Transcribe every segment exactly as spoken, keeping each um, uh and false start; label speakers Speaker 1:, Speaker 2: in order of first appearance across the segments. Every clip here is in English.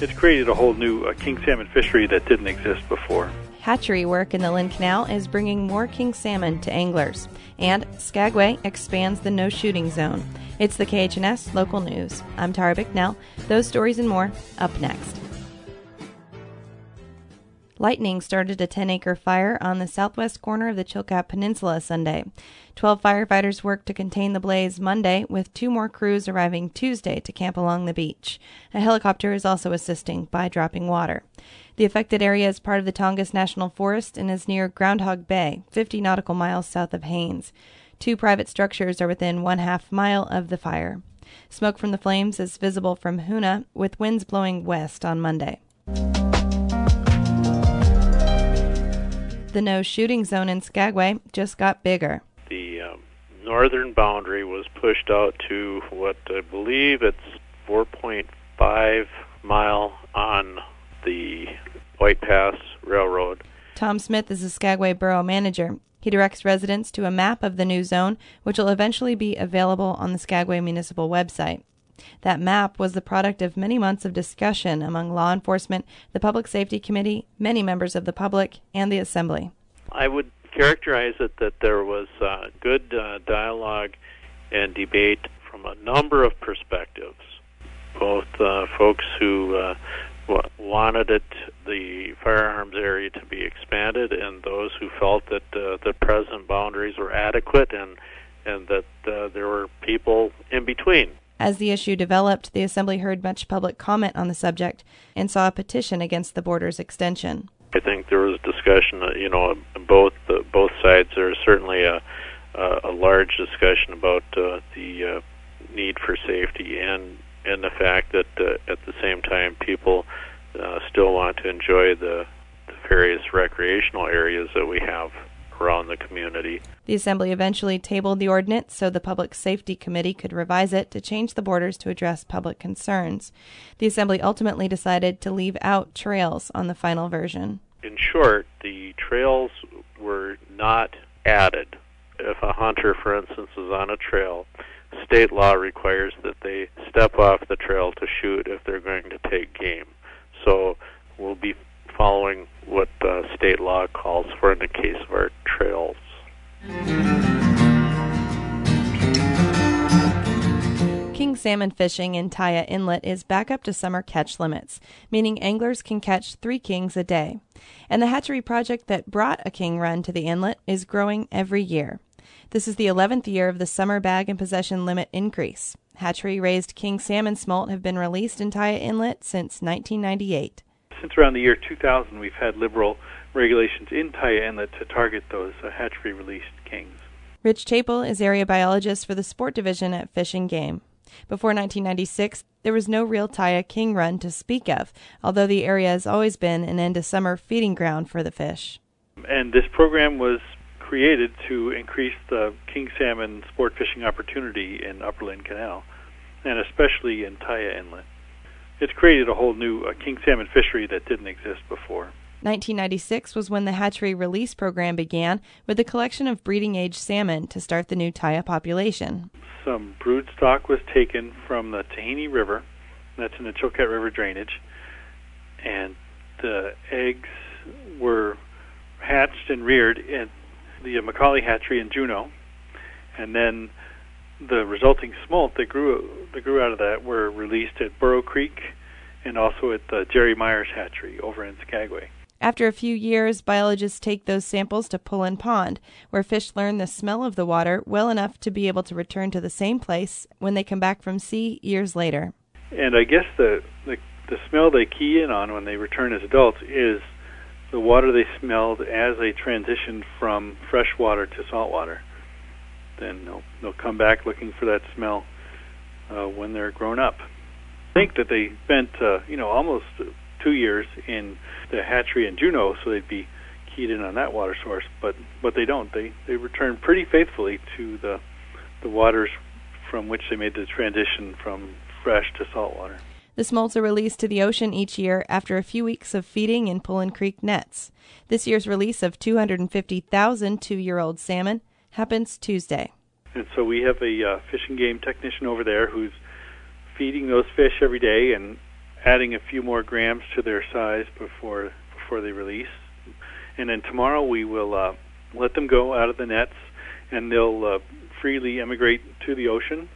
Speaker 1: It's created a whole new uh, king salmon fishery that didn't exist before.
Speaker 2: Hatchery work in the Lynn Canal is bringing more king salmon to anglers. And Skagway expands the no-shooting zone. It's the K H N S Local News. I'm Tara Bicknell. Those stories and more up next. Lightning started a ten-acre fire on the southwest corner of the Chilkat Peninsula Sunday. Twelve firefighters worked to contain the blaze Monday, with two more crews arriving Tuesday to camp along the beach. A helicopter is also assisting by dropping water. The affected area is part of the Tongass National Forest and is near Groundhog Bay, fifty nautical miles south of Haines. Two private structures are within one half mile of the fire. Smoke from the flames is visible from Hoonah, with winds blowing west on Monday. The no-shooting zone in Skagway just got bigger.
Speaker 3: The um, northern boundary was pushed out to what I believe it's four point five mile on the White Pass Railroad.
Speaker 2: Tom Smith is the Skagway Borough Manager. He directs residents to a map of the new zone, which will eventually be available on the Skagway Municipal website. That map was the product of many months of discussion among law enforcement, the Public Safety Committee, many members of the public, and the Assembly.
Speaker 3: I would characterize it that there was uh, good uh, dialogue and debate from a number of perspectives, both uh, folks who uh, w- wanted it, the firearms area to be expanded, and those who felt that uh, the present boundaries were adequate and, and that uh, there were people in between.
Speaker 2: As the issue developed, the Assembly heard much public comment on the subject and saw a petition against the border's extension.
Speaker 3: I think there was discussion, uh, you know, on both uh, both sides. There's certainly a, a, a large discussion about uh, the uh, need for safety and, and the fact that uh, at the same time people uh, still want to enjoy the, the various recreational areas that we have around the community.
Speaker 2: The Assembly eventually tabled the ordinance so the Public Safety Committee could revise it to change the borders to address public concerns. The Assembly ultimately decided to leave out trails on the final version.
Speaker 3: In short, the trails were not added. If a hunter, for instance, is on a trail, state law requires that they step off the trail to shoot if they're going to take game. So we'll be following what uh, state law calls for in the case of our trails.
Speaker 2: King salmon fishing in Taya Inlet is back up to summer catch limits, meaning anglers can catch three kings a day. And the hatchery project that brought a king run to the inlet is growing every year. This is the eleventh year of the summer bag and possession limit increase. Hatchery-raised king salmon smolt have been released in Taya Inlet since nineteen ninety-eight.
Speaker 1: Since around the year two thousand, we've had liberal regulations in Taya Inlet to target those uh, hatchery-released kings.
Speaker 2: Rich Chapel is area biologist for the sport division at Fish and Game. Before nineteen ninety-six, there was no real Taya king run to speak of, although the area has always been an end-of-summer feeding ground for the fish.
Speaker 1: And this program was created to increase the king salmon sport fishing opportunity in Upper Lynn Canal, and especially in Taya Inlet. It's created a whole new uh, king salmon fishery that didn't exist before.
Speaker 2: nineteen ninety-six was when the hatchery release program began with the collection of breeding-age salmon to start the new Taya population.
Speaker 1: Some brood stock was taken from the Tahini River, that's in the Chilkat River drainage, and the eggs were hatched and reared at the Macaulay hatchery in Juneau, and then the resulting smolt that grew that grew out of that were released at Burrow Creek and also at the Jerry Myers hatchery over in Skagway.
Speaker 2: After a few years, biologists take those samples to Pullen Pond, where fish learn the smell of the water well enough to be able to return to the same place when they come back from sea years later.
Speaker 1: And I guess the, the, the smell they key in on when they return as adults is the water they smelled as they transitioned from fresh water to salt water. Then they'll, they'll come back looking for that smell uh, when they're grown up. I think that they spent, uh, you know, almost two years in the hatchery in Juneau, so they'd be keyed in on that water source. But but they don't. They they return pretty faithfully to the the waters from which they made the transition from fresh to salt water.
Speaker 2: The smolts are released to the ocean each year after a few weeks of feeding in Pullen Creek nets. This year's release of two hundred fifty thousand two-year-old salmon happens Tuesday.
Speaker 1: And so we have a uh, fish and game technician over there who's feeding those fish every day, and adding a few more grams to their size before before they release. And then tomorrow we will uh, let them go out of the nets, and they'll uh, freely emigrate to the ocean,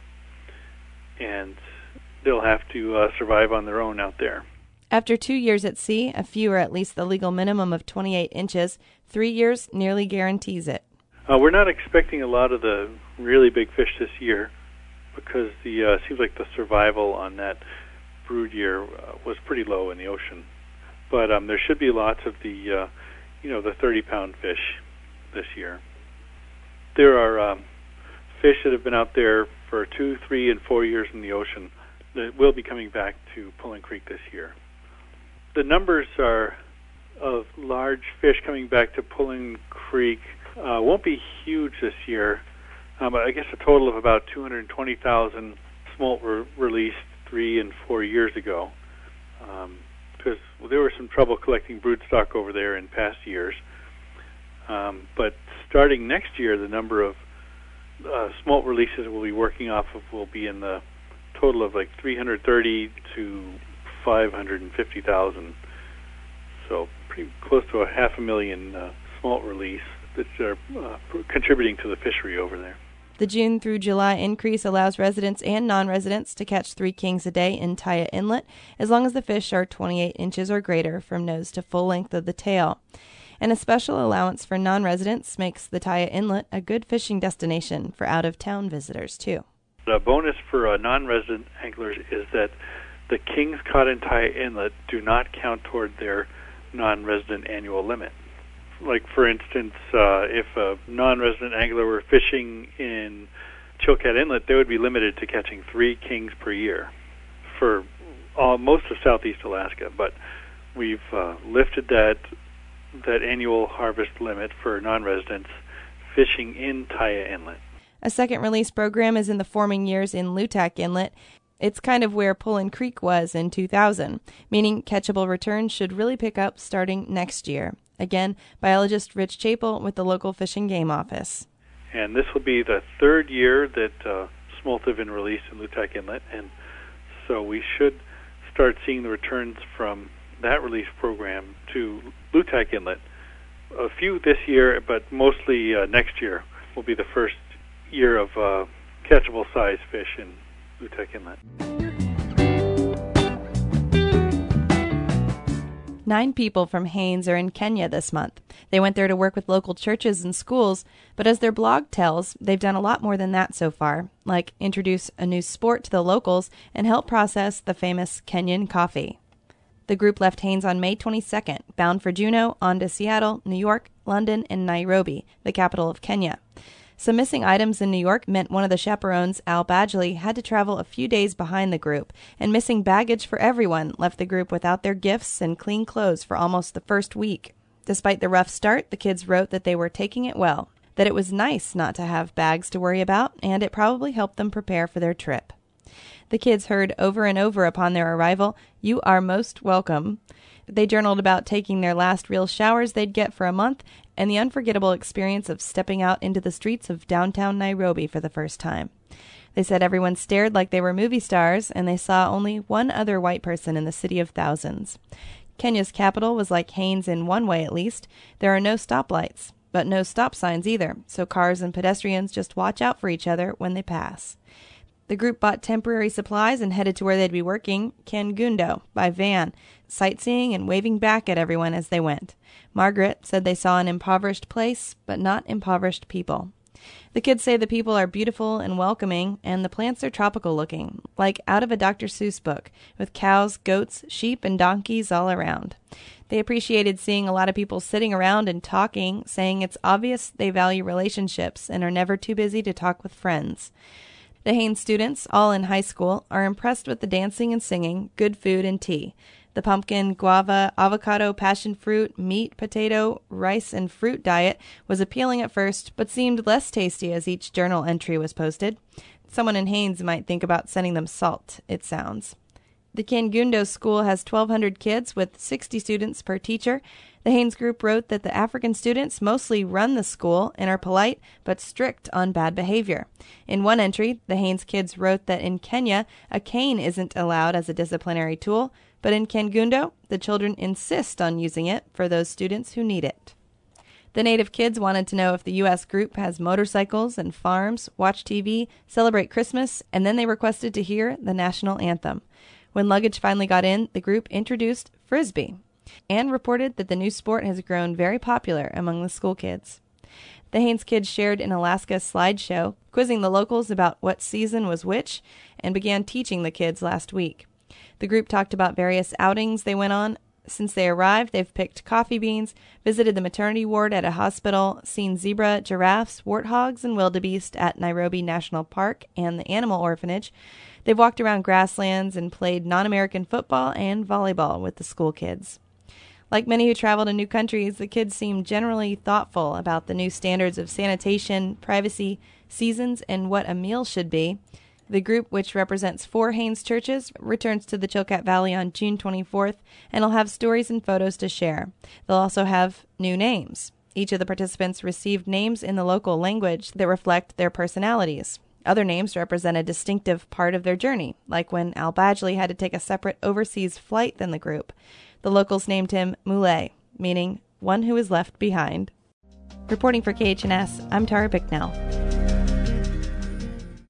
Speaker 1: and they'll have to uh, survive on their own out there.
Speaker 2: After two years at sea, a few are at least the legal minimum of twenty-eight inches. Three years nearly guarantees it.
Speaker 1: Uh, we're not expecting a lot of the really big fish this year because the uh, seems like the survival on that brood year uh, was pretty low in the ocean. But um, there should be lots of the, uh, you know, the thirty-pound fish this year. There are um, fish that have been out there for two, three, and four years in the ocean that will be coming back to Pullen Creek this year. The numbers are of large fish coming back to Pullen Creek uh, won't be huge this year. Um, I guess a total of about two hundred twenty thousand smolt were released three and four years ago, because um, there was some trouble collecting broodstock over there in past years. Um, but starting next year, the number of uh, smolt releases we'll be working off of will be in the total of like three hundred thirty to five hundred fifty thousand. So pretty close to a half a million uh, smolt release that are uh, contributing to the fishery over there.
Speaker 2: The June through July increase allows residents and non-residents to catch three kings a day in Taya Inlet, as long as the fish are twenty-eight inches or greater from nose to full length of the tail. And a special allowance for non-residents makes the Taya Inlet a good fishing destination for out-of-town visitors, too.
Speaker 1: The bonus for uh, non-resident anglers is that the kings caught in Taya Inlet do not count toward their non-resident annual limit. Like, for instance, uh, if a non-resident angler were fishing in Chilkat Inlet, they would be limited to catching three kings per year for all, most of southeast Alaska. But we've uh, lifted that that annual harvest limit for non-residents fishing in Taya Inlet.
Speaker 2: A second release program is in the forming years in Lutak Inlet. It's kind of where Pullen Creek was in two thousand, meaning catchable returns should really pick up starting next year. Again, biologist Rich Chapel with the local Fish and Game Office.
Speaker 1: And this will be the third year that uh, smolt have been released in Lutak Inlet, and so we should start seeing the returns from that release program to Lutak Inlet. A few this year, but mostly uh, next year will be the first year of uh, catchable size fish in Lutak Inlet.
Speaker 2: Nine people from Haines are in Kenya this month. They went there to work with local churches and schools, but as their blog tells, they've done a lot more than that so far, like introduce a new sport to the locals and help process the famous Kenyan coffee. The group left Haines on May twenty-second, bound for Juneau, on to Seattle, New York, London, and Nairobi, the capital of Kenya. Some missing items in New York meant one of the chaperones, Al Badgley, had to travel a few days behind the group, and missing baggage for everyone left the group without their gifts and clean clothes for almost the first week. Despite the rough start, the kids wrote that they were taking it well, that it was nice not to have bags to worry about, and it probably helped them prepare for their trip. The kids heard over and over upon their arrival, "You are most welcome." They journaled about taking their last real showers they'd get for a month and the unforgettable experience of stepping out into the streets of downtown Nairobi for the first time. They said everyone stared like they were movie stars, and they saw only one other white person in the city of thousands. Kenya's capital was like Haines in one way at least. There are no stoplights, but no stop signs either, so cars and pedestrians just watch out for each other when they pass. The group bought temporary supplies and headed to where they'd be working, Kangundo, by van, sightseeing and waving back at everyone as they went. Margaret said they saw an impoverished place, but not impoverished people. The kids say the people are beautiful and welcoming, and the plants are tropical looking, like out of a Doctor Seuss book, with cows, goats, sheep, and donkeys all around. They appreciated seeing a lot of people sitting around and talking, saying it's obvious they value relationships and are never too busy to talk with friends. The Haines students, all in high school, are impressed with the dancing and singing, good food, and tea. The pumpkin, guava, avocado, passion fruit, meat, potato, rice, and fruit diet was appealing at first, but seemed less tasty as each journal entry was posted. Someone in Haines might think about sending them salt, it sounds. The Kangundo school has twelve hundred kids with sixty students per teacher. The Haynes Group wrote that the African students mostly run the school and are polite but strict on bad behavior. In one entry, the Haynes kids wrote that in Kenya, a cane isn't allowed as a disciplinary tool, but in Kangundo, the children insist on using it for those students who need it. The native kids wanted to know if the U S group has motorcycles and farms, watch T V, celebrate Christmas, and then they requested to hear the national anthem. When luggage finally got in, the group introduced Frisbee and reported that the new sport has grown very popular among the school kids. The Haynes kids shared an Alaska slideshow, quizzing the locals about what season was which, and began teaching the kids last week. The group talked about various outings they went on. Since they arrived, they've picked coffee beans, visited the maternity ward at a hospital, seen zebra, giraffes, warthogs, and wildebeest at Nairobi National Park and the Animal Orphanage. They've walked around grasslands and played non-American football and volleyball with the school kids. Like many who travel to new countries, the kids seem generally thoughtful about the new standards of sanitation, privacy, seasons, and what a meal should be. The group, which represents four Haynes churches, returns to the Chilkat Valley on June twenty-fourth and will have stories and photos to share. They'll also have new names. Each of the participants received names in the local language that reflect their personalities. Other names represent a distinctive part of their journey, like when Al Badgley had to take a separate overseas flight than the group. The locals named him Mule, meaning one who is left behind. Reporting for K H N S, I'm Tara Bicknell.